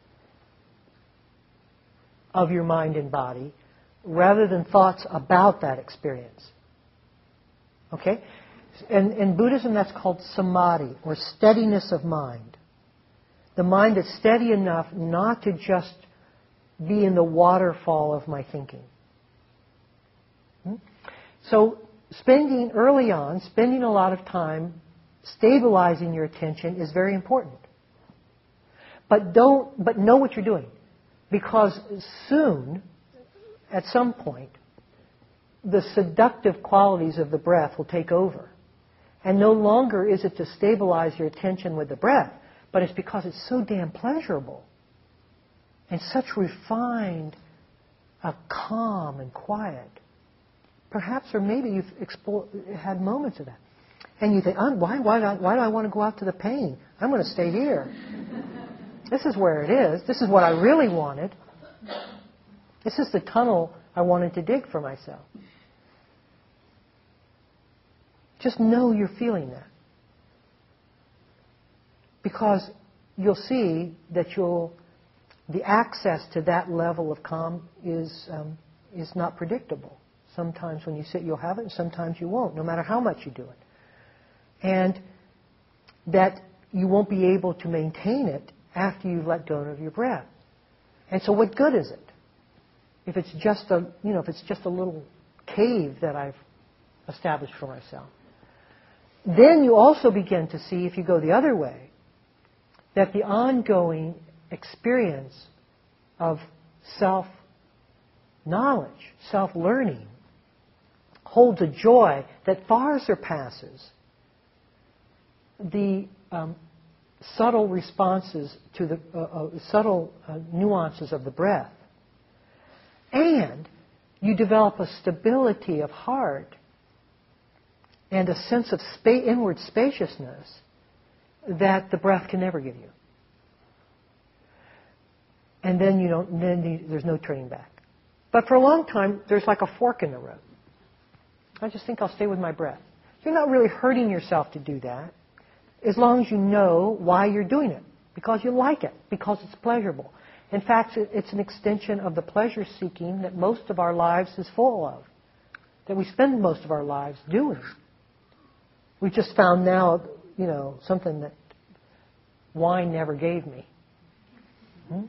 A: of your mind and body rather than thoughts about that experience. Okay? And in Buddhism, that's called samadhi, or steadiness of mind. The mind is steady enough not to just be in the waterfall of my thinking. Hmm? So, spending early on, spending a lot of time stabilizing your attention is very important. But don't, but know what you're doing. Because soon, at some point, the seductive qualities of the breath will take over. And no longer is it to stabilize your attention with the breath, but it's because it's so damn pleasurable and such refined, uh, calm and quiet. Perhaps, or maybe you've explored, had moments of that. And you think, oh, why, why, do I, why do I want to go out to the pain? I'm going to stay here. This is where it is. This is what I really wanted. This is the tunnel I wanted to dig for myself. Just know you're feeling that. Because you'll see that you'll, the access to that level of calm is, um, is not predictable. Sometimes when you sit, you'll have it, and sometimes you won't, no matter how much you do it. And that you won't be able to maintain it after you've let go of your breath. And so what good is it? If it's just a, you know, if it's just a little cave that I've established for myself. Then you also begin to see, if you go the other way, that the ongoing experience of self-knowledge, self-learning, holds a joy that far surpasses the um, subtle responses to the uh, uh, subtle uh, nuances of the breath. And you develop a stability of heart and a sense of spa- inward spaciousness that the breath can never give you. And then you don't. Then you, there's no turning back. But for a long time, there's like a fork in the road. I just think I'll stay with my breath. You're not really hurting yourself to do that, as long as you know why you're doing it. Because you like it. Because it's pleasurable. In fact, it's an extension of the pleasure-seeking that most of our lives is full of. That we spend most of our lives doing. We just found now, you know, something that wine never gave me. Hmm?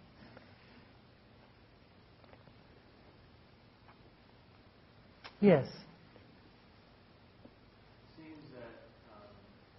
A: Yes.
E: It seems that um,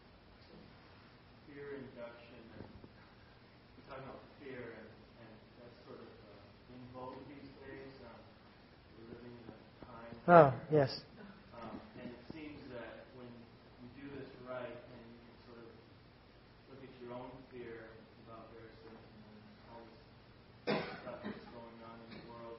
E: fear induction, and we're talking about fear, and, and that's sort of uh, in vogue these days. Um, we're living in a time.
A: Oh,
E: where,
A: yes.
E: Um, and it seems that when you do this right, and you can sort of look at your own fear about various things and all this stuff that's going on in the world,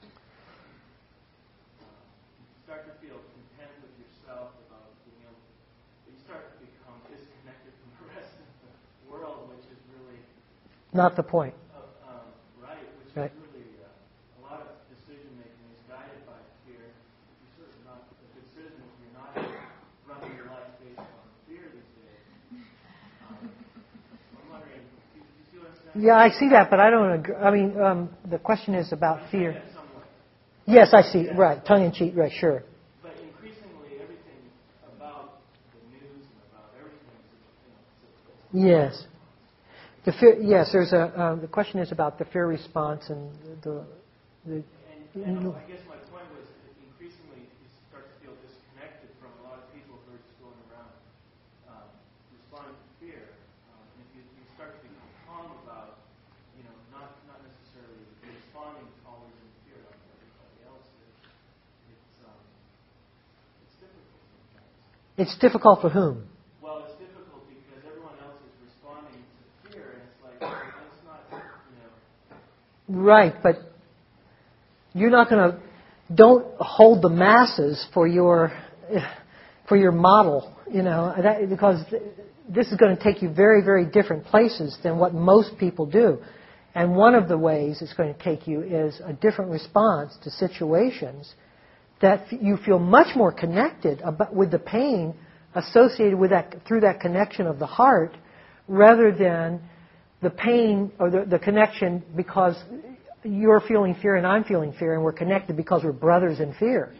E: uh, you start to feel content with yourself about being able to, you start to become disconnected from the rest of the world, which is really
A: Not the point.
E: uh, um, right, which
A: Right.
E: is really uh, a lot of decision making is guided by fear. You're sort of not a good citizen if you're not running your life based on fear these days. Um, I'm wondering, do you, do you see what I'm saying?
A: Yeah, I see that, but I don't agree. I mean, um, the question is about fear.
E: Yeah, somewhat.
A: Yes, I see. Right, tongue-in-cheek. Right, sure.
E: But increasingly, everything about the news and about everything is, you know, it's a, it's a
A: Yes. The fear. Yes, there's a. Uh, the question is about the fear response and the. the
E: And, and I guess my point was that increasingly you start to feel disconnected from a lot of people who are just going around um, responding to fear. Um, and if you, you start to become calm about, you know, not not necessarily responding always in fear like everybody else is, it's um, it's difficult sometimes.
A: it's difficult for whom?
E: Well, it's difficult because everyone else is responding to fear, and it's like that's not, you know.
A: Right, but you're not going to. Don't hold the masses for your for your model, you know, that, because this is going to take you very, very different places than what most people do. And one of the ways it's going to take you is a different response to situations that you feel much more connected about, with the pain associated with that through that connection of the heart, rather than the pain or the, the connection because you're feeling fear and I'm feeling fear and we're connected because we're brothers in fear.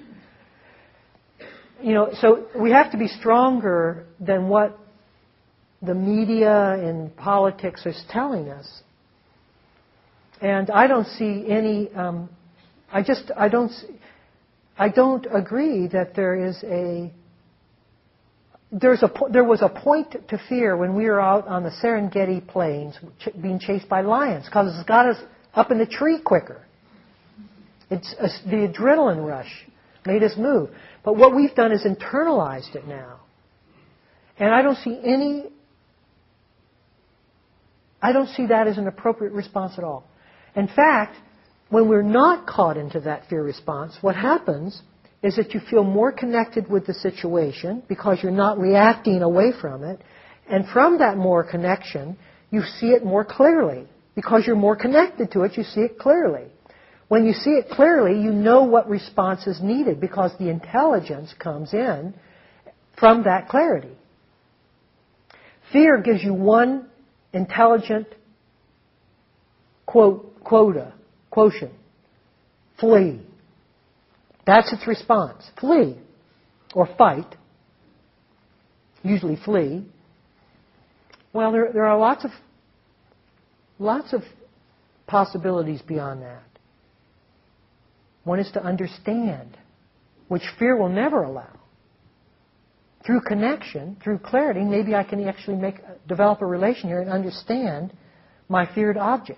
A: You know, so we have to be stronger than what the media and politics is telling us. And I don't see any. Um, I just I don't I don't agree that there is a there's a, po- there was a point to fear when we were out on the Serengeti plains ch- being chased by lions because it's got us up in the tree quicker. It's a, the adrenaline rush made us move. But what we've done is internalized it now. And I don't see any, I don't see that as an appropriate response at all. In fact, when we're not caught into that fear response, what happens is that you feel more connected with the situation because you're not reacting away from it. And from that more connection, you see it more clearly. Because you're more connected to it, you see it clearly. When you see it clearly, you know what response is needed because the intelligence comes in from that clarity. Fear gives you one intelligent quote, quota, quotient. Flee. That's its response. Flee. Or fight. Usually flee. Well, there, there are lots of, lots of possibilities beyond that. One is to understand, which fear will never allow. Through connection, through clarity, maybe I can actually make, develop a relation here and understand my feared object.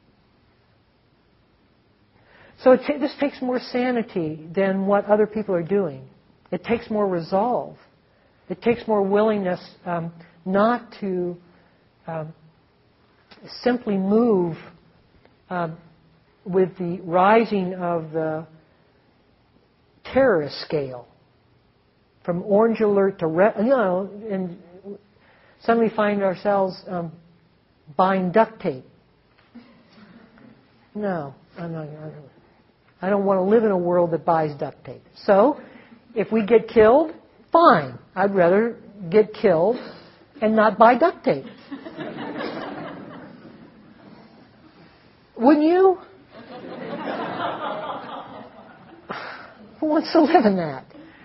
A: So it t- this takes more sanity than what other people are doing. It takes more resolve. It takes more willingness um, not to um, simply move um, with the rising of the terrorist scale. From orange alert to red, you know, and suddenly find ourselves um, buying duct tape. No, I'm not. I don't want to live in a world that buys duct tape. So, if we get killed, fine. I'd rather get killed and not buy duct tape. Wouldn't you? Who wants to live in that?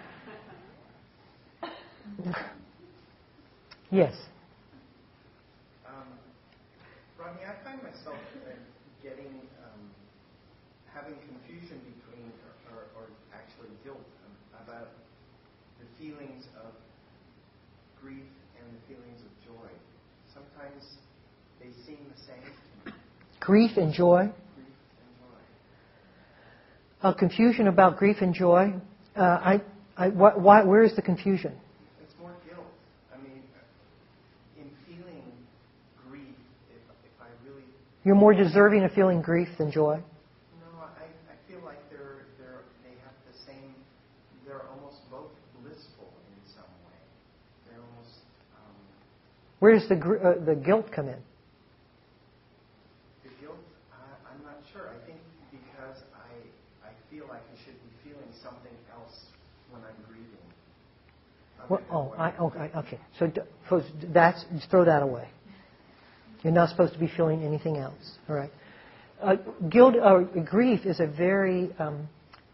A: Yes.
F: Um, Rodney, I find myself uh, getting, um, having confusion between, or, or, or actually guilt um, about the feelings of grief and the feelings of joy. Sometimes they seem the same to me.
A: Grief and joy.
F: Grief and joy.
A: A confusion about grief and joy. Uh, I, I, wh- why, where is the confusion?
F: It's more guilt. I mean, in feeling grief, if, if I really...
A: You're more deserving of feeling grief than joy?
F: No, I, I feel like they're, they're, they have the same, they're almost both blissful in some way. They're almost... Um,
A: Where does the, gr- uh, the guilt come in?
F: the guilt, I, I'm not sure. I think because I, I feel like I should be feeling something else when I'm grieving.
A: Well, oh, I, okay, okay. So d- so that's, just throw that away. You're not supposed to be feeling anything else. All right. Uh, guilt or grief is a very um,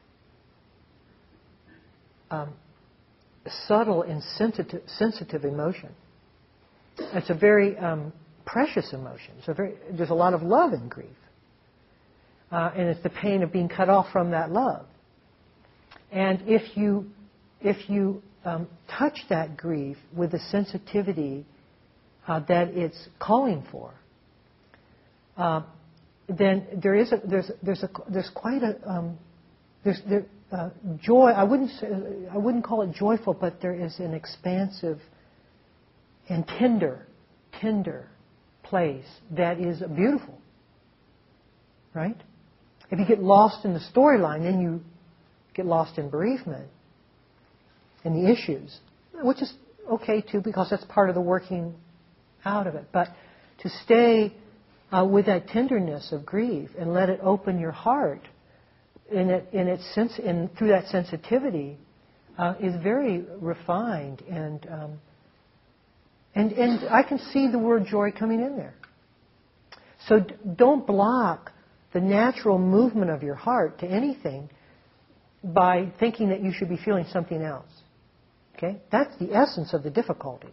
A: um, subtle and sensitive, sensitive emotion. It's a very um, precious emotion. It's a very, there's a lot of love in grief. Uh, and it's the pain of being cut off from that love. And if you, if you um, touch that grief with the sensitivity uh, that it's calling for, uh, then there is a, there's, there's a, there's quite a, um, there's, there, uh, joy. I wouldn't say, I wouldn't call it joyful, but there is an expansive and tender, tender place that is beautiful, right? If you get lost in the storyline, then you get lost in bereavement and the issues, which is okay too, because that's part of the working out of it. But to stay uh, with that tenderness of grief and let it open your heart in it, in its sense, in through that sensitivity, uh, is very refined and. Um, And, and I can see the word joy coming in there. So d- don't block the natural movement of your heart to anything by thinking that you should be feeling something else. Okay? That's the essence of the difficulty.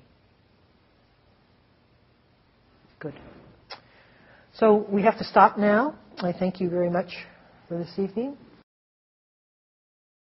A: Good. So we have to stop now. I thank you very much for this evening.